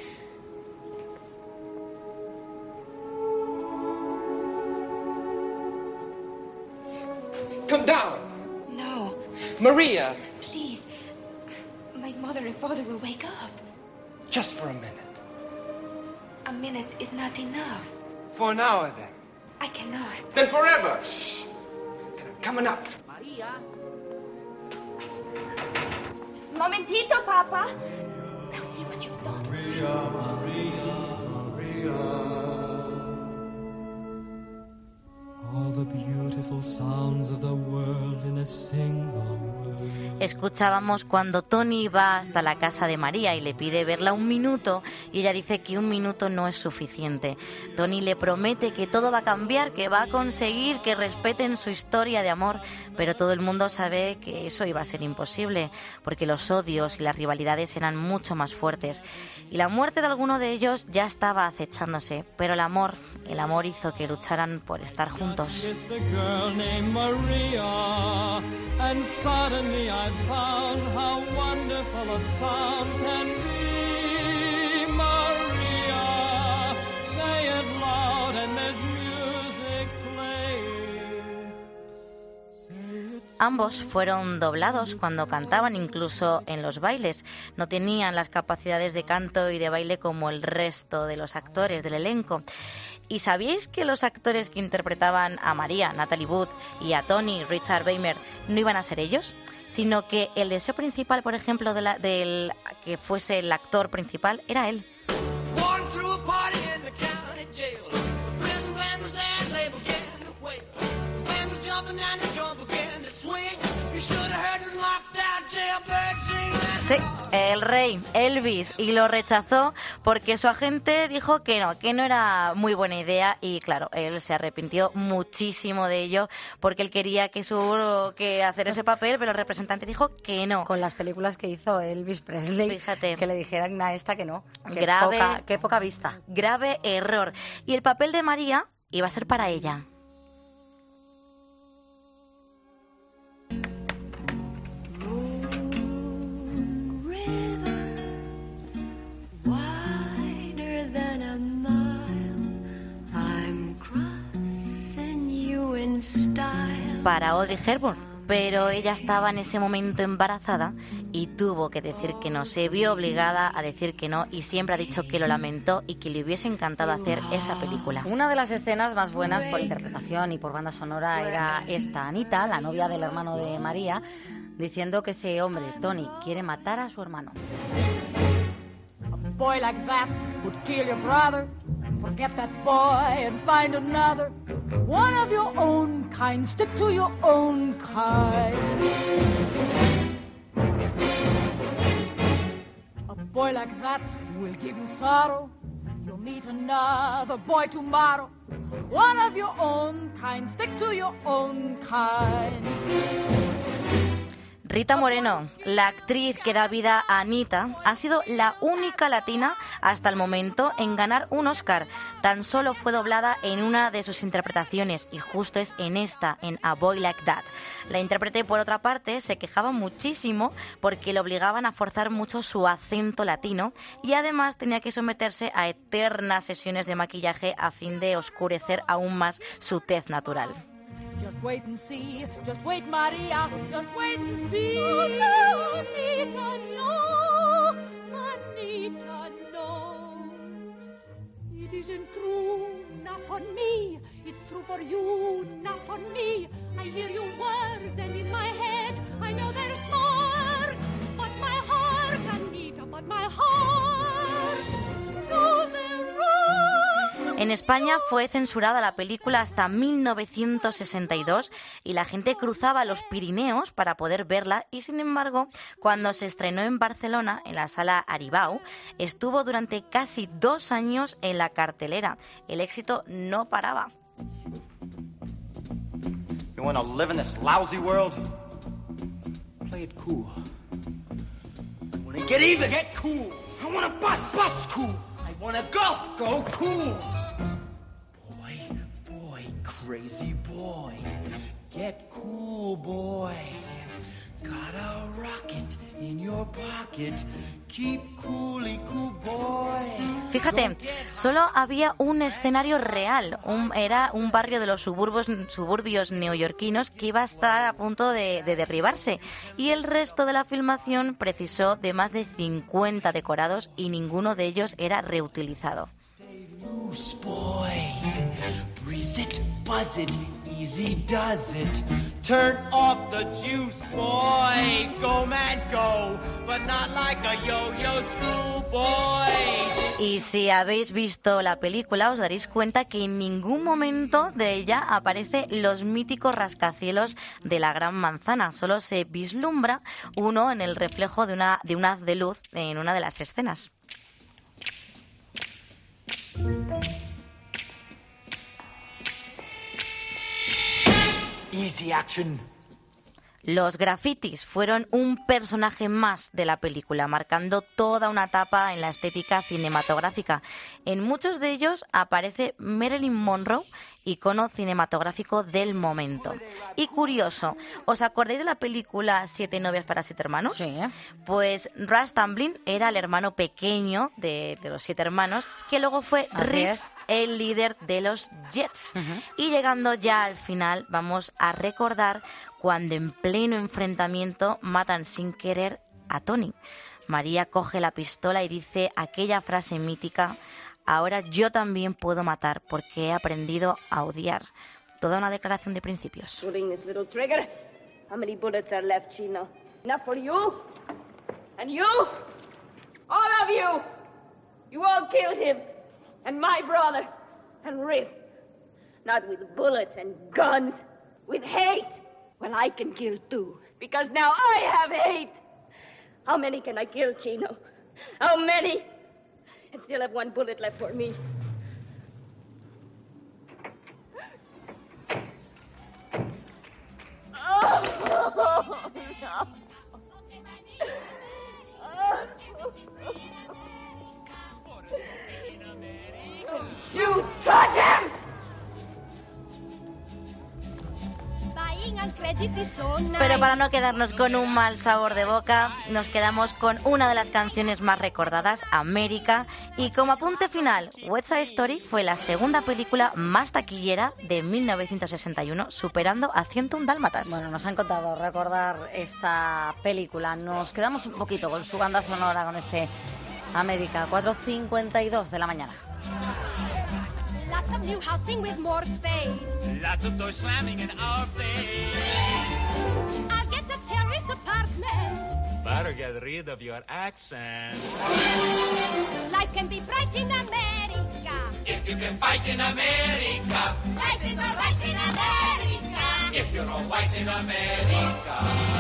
Come down. No. Maria. Please. My mother and father will wake up. Just for a minute. A minute is not enough. For an hour, then. I cannot. Then forever. Shh. Then I'm coming up. Maria. Momentito, Papa. Now see what you've done. Maria, Maria, Maria. All the beautiful sounds of the world in a single word. Escuchábamos cuando Tony va hasta la casa de María y le pide verla un minuto, y ella dice que un minuto no es suficiente. Tony le promete que todo va a cambiar, que va a conseguir que respeten su historia de amor, pero todo el mundo sabe que eso iba a ser imposible, porque los odios y las rivalidades eran mucho más fuertes. Y la muerte de alguno de ellos ya estaba acechándose, pero el amor, el amor hizo que lucharan por estar juntos. I found how wonderful a sound can be. Maria, say it loud and there's music playing. Ambos fueron doblados cuando cantaban, incluso en los bailes. No tenían las capacidades de canto y de baile como el resto de los actores del elenco. ¿Y sabíais que los actores que interpretaban a María, Natalie Wood, y a Tony, Richard Beymer, no iban a ser ellos? Sino que el deseo principal, por ejemplo, de la, del que fuese el actor principal, era él. Sí, el rey Elvis, y lo rechazó porque su agente dijo que no, que no era muy buena idea, y claro, él se arrepintió muchísimo de ello porque él quería que su que hacer ese papel, pero el representante dijo que no. Con las películas que hizo Elvis Presley, fíjate, que le dijeran a esta que no. Qué grave, poca, qué poca vista. Grave error. Y el papel de María iba a ser para ella. Para Audrey Hepburn, pero ella estaba en ese momento embarazada y tuvo que decir que no, se vio obligada a decir que no, y siempre ha dicho que lo lamentó y que le hubiese encantado hacer esa película. Una de las escenas más buenas por interpretación y por banda sonora era esta: Anita, la novia del hermano de María, diciendo que ese hombre, Tony, quiere matar a su hermano. A boy like that would kill your brother. Forget that boy and find another. One of your own kind. Stick to your own kind. A boy like that will give you sorrow. You'll meet another boy tomorrow. One of your own kind. Stick to your own kind. Rita Moreno, la actriz que da vida a Anita, ha sido la única latina hasta el momento en ganar un Oscar. Tan solo fue doblada en una de sus interpretaciones, y justo es en esta, en A Boy Like That. La intérprete, por otra parte, se quejaba muchísimo porque le obligaban a forzar mucho su acento latino, y además tenía que someterse a eternas sesiones de maquillaje a fin de oscurecer aún más su tez natural. Just wait and see, just wait, Maria, just wait and see. Oh, no, Anita, no, Anita, no. It isn't true, not for me. It's true for you, not for me. I hear your words, and in my head I know they're smart. But my heart, Anita, but my heart knows they're wrong. En España fue censurada la película hasta mil novecientos sesenta y dos y la gente cruzaba los Pirineos para poder verla, y sin embargo, cuando se estrenó en Barcelona, en la sala Aribau, estuvo durante casi dos años en la cartelera. El éxito no paraba. You wanna live in this lousy world? Play it cool. I wanna get even. Get cool. I wanna bust, bust cool. I wanna go, go cool. Boy, boy, crazy boy. Get cool, boy. Got a rocket in your pocket. Keep coolly cool, boy. Fíjate, solo había un escenario real. Un, era un barrio de los suburbios, suburbios neoyorquinos que iba a estar a punto de, de derribarse. Y el resto de la filmación precisó de más de cincuenta decorados, y ninguno de ellos era reutilizado. Loose, boy. Breeze it, buzz it, easy does it. Turn off the juice, boy. Go, man, go. But not like a yo-yo schoolboy. Y si habéis visto la película, os daréis cuenta que en ningún momento de ella aparece los míticos rascacielos de la Gran Manzana. Solo se vislumbra uno en el reflejo de una de un haz de luz en una de las escenas. Easy action. Los grafitis fueron un personaje más de la película, marcando toda una etapa en la estética cinematográfica. En muchos de ellos aparece Marilyn Monroe, icono cinematográfico del momento. Y curioso, ¿os acordáis de la película Siete novias para siete hermanos? Sí. Pues Russ Tamblyn era el hermano pequeño de, de los siete hermanos, que luego fue Así Riff, es. el líder de los Jets. Uh-huh. Y llegando ya al final, vamos a recordar cuando en pleno enfrentamiento matan sin querer a Tony. María coge la pistola y dice aquella frase mítica: ahora yo también puedo matar porque he aprendido a odiar. Toda una declaración de principios. Pulling this little trigger. How many bullets are left, Chino? Enough for you? And you? All of you! You all killed him. And my brother. And Riff. Not with bullets and guns. With hate. Well, I can kill too. Because now I have hate. How many can I kill, Chino? How many? And still have one bullet left for me. Oh, no. You touch him! Pero para no quedarnos con un mal sabor de boca, nos quedamos con una de las canciones más recordadas, América, y como apunte final, West Side Story fue la segunda película más taquillera de mil novecientos sesenta y uno, superando a ciento uno Dálmatas. Bueno, nos ha encantado recordar esta película. Nos quedamos un poquito con su banda sonora, con este América, cuatro cincuenta y dos de la mañana. Lots of new housing with more space. Lots of doors slamming in our face. I'll get a terrace apartment. Better get rid of your accent. Life can be bright in America. If you can fight in America. Life is alright in America. If you're all white in America.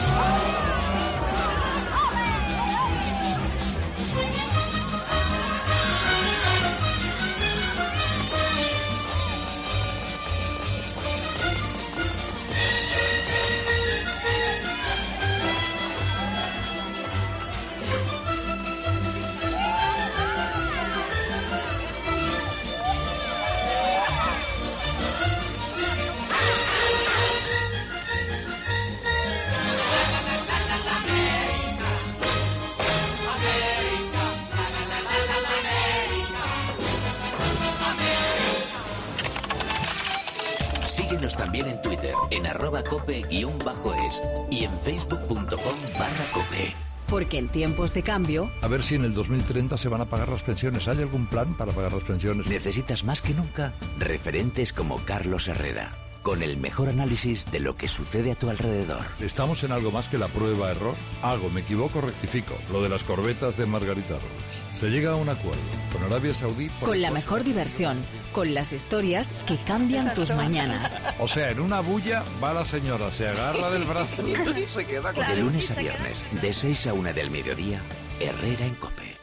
Síguenos también en Twitter, en arroba cope-es y en facebook.com barra cope. Porque en tiempos de cambio... A ver si en el dos mil treinta se van a pagar las pensiones. ¿Hay algún plan para pagar las pensiones? Necesitas más que nunca referentes como Carlos Herrera, con el mejor análisis de lo que sucede a tu alrededor. ¿Estamos en algo más que la prueba-error? Hago, me equivoco, rectifico. Lo de las corbetas de Margarita Robles. Se llega a un acuerdo con Arabia Saudí... Con la mejor diversión, con las historias que cambian tus mañanas. O sea, en una bulla va la señora, se agarra del brazo y se queda con... De lunes a viernes, de seis a una del mediodía, Herrera en COPE.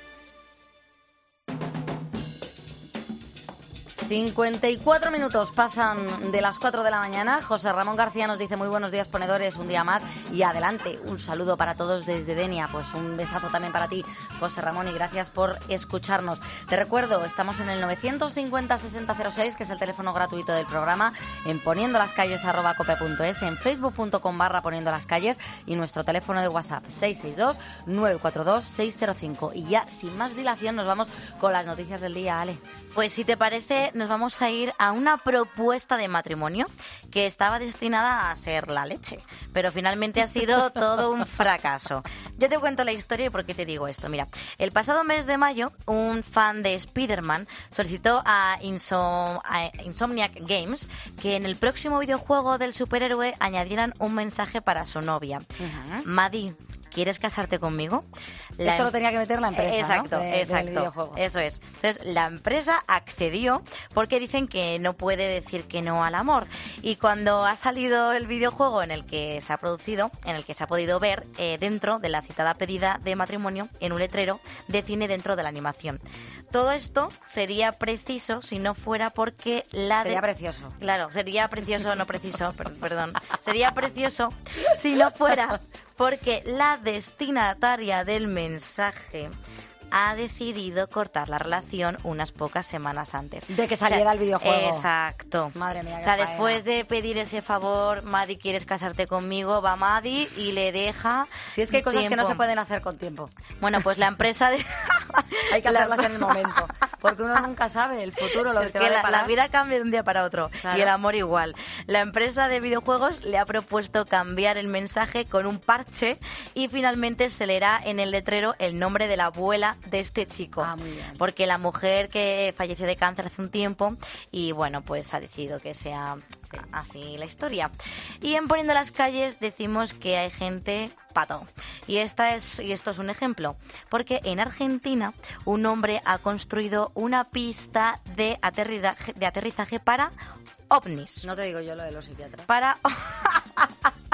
cincuenta y cuatro minutos pasan de las cuatro de la mañana. José Ramón García nos dice muy buenos días, ponedores, un día más y adelante. Un saludo para todos desde Denia. Pues un besazo también para ti, José Ramón, y gracias por escucharnos. Te recuerdo, estamos en el novecientos cincuenta sesenta cero seis, que es el teléfono gratuito del programa, en poniendo las calles arroba cope punto es, en facebook.com barra poniendo las calles, y nuestro teléfono de WhatsApp seis seis dos nueve cuatro dos seis cero cinco. Y ya, sin más dilación, nos vamos con las noticias del día, Ale. Pues si te parece, nos vamos a ir a una propuesta de matrimonio que estaba destinada a ser la leche, pero finalmente ha sido todo un fracaso. Yo te cuento la historia y por qué te digo esto. Mira, el pasado mes de mayo, un fan de Spider-Man solicitó a, Insom- a Insomniac Games que en el próximo videojuego del superhéroe añadieran un mensaje para su novia. Uh-huh. Maddie, ¿quieres casarte conmigo? La Esto em- lo tenía que meter la empresa, exacto, ¿no? De, exacto, del videojuego. Eso es. Entonces, la empresa accedió porque dicen que no puede decir que no al amor. Y cuando ha salido el videojuego en el que se ha producido, en el que se ha podido ver eh, dentro de la citada pedida de matrimonio, en un letrero de cine dentro de la animación. Todo esto sería preciso si no fuera porque la... Sería de... precioso. Claro, sería precioso, no preciso, per- perdón. Sería precioso si no fuera porque la destinataria del mensaje ha decidido cortar la relación unas pocas semanas antes. De que saliera, o sea, el videojuego. Exacto. Madre mía, o sea, qué después faena. de pedir ese favor, Maddie, ¿quieres casarte conmigo? Va Maddie y le deja... Si es que hay cosas tiempo. que no se pueden hacer con tiempo. Bueno, pues la empresa de... Hay que La- hacerlas en el momento, porque uno nunca sabe el futuro, lo Es que te que va a la, deparar. la vida cambia de un día para otro, Claro. y el amor igual. La empresa de videojuegos le ha propuesto cambiar el mensaje con un parche y finalmente se leerá en el letrero el nombre de la abuela de este chico. Ah, muy bien. Porque la mujer que falleció de cáncer hace un tiempo y bueno, pues ha decidido que sea así la historia. Y en Poniendo las calles decimos que hay gente pato. Y esta es y esto es un ejemplo, porque en Argentina un hombre ha construido una pista de aterrizaje, de aterrizaje para ovnis. No te digo yo lo de los psiquiatras. Para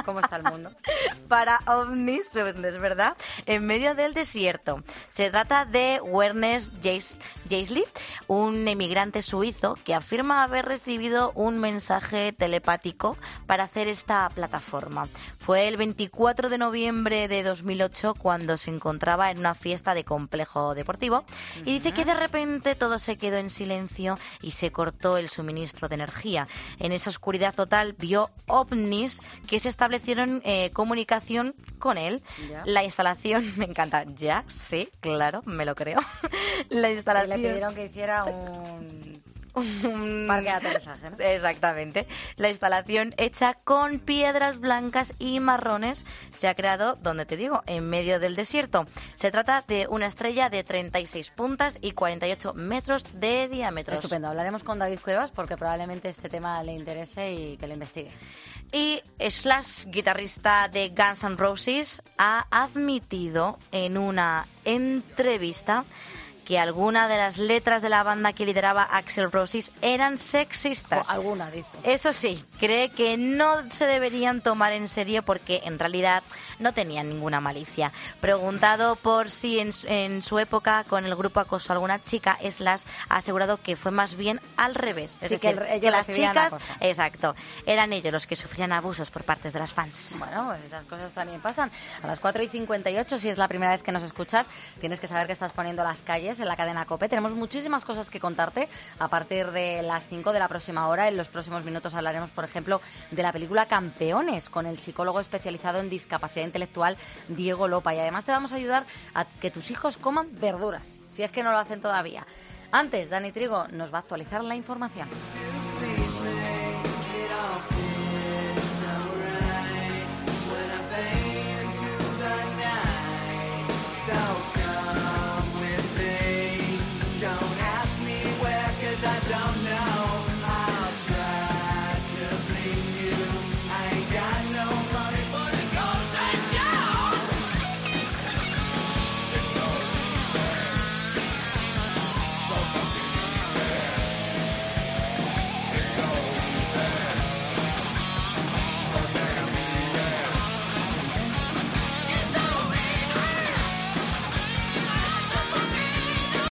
cómo está el mundo. Para ovnis, es verdad, en medio del desierto. Se trata de Werner Jaisley, un emigrante suizo que afirma haber recibido un mensaje telepático para hacer esta plataforma. Fue el veinticuatro de noviembre de dos mil ocho cuando se encontraba en una fiesta de complejo deportivo y dice que de repente todo se quedó en silencio y se cortó el suministro de energía. En esa oscuridad total vio ovnis que se establecieron eh, comunicación con él. ¿Ya? La instalación, me encanta, ya, sí, claro, me lo creo. La instalación... Y le pidieron que hiciera un... un parque de aterrizaje, ¿no? Exactamente. La instalación hecha con piedras blancas y marrones se ha creado, donde te digo, en medio del desierto. Se trata de una estrella de treinta y seis puntas y cuarenta y ocho metros de diámetro. Estupendo. Hablaremos con David Cuevas porque probablemente este tema le interese y que lo investigue. Y Slash, guitarrista de Guns N' Roses, ha admitido en una entrevista que algunas de las letras de la banda que lideraba Axl Rose eran sexistas. O alguna, dice. Eso sí, cree que no se deberían tomar en serio porque en realidad no tenían ninguna malicia. Preguntado por si en, en su época con el grupo acosó a alguna chica, Slash ha asegurado que fue más bien al revés. Es sí, decir, que, el, que las chicas, acoso. Exacto, eran ellos los que sufrían abusos por parte de las fans. Bueno, pues esas cosas también pasan. A las cuatro y cincuenta y ocho, si es la primera vez que nos escuchas, tienes que saber que estás poniendo las calles en la cadena COPE. Tenemos muchísimas cosas que contarte a partir de las cinco de la próxima hora. En los próximos minutos hablaremos, por ejemplo, de la película Campeones con el psicólogo especializado en discapacidad intelectual Diego Lopa. Y además te vamos a ayudar a que tus hijos coman verduras, si es que no lo hacen todavía. Antes, Dani Trigo nos va a actualizar la información.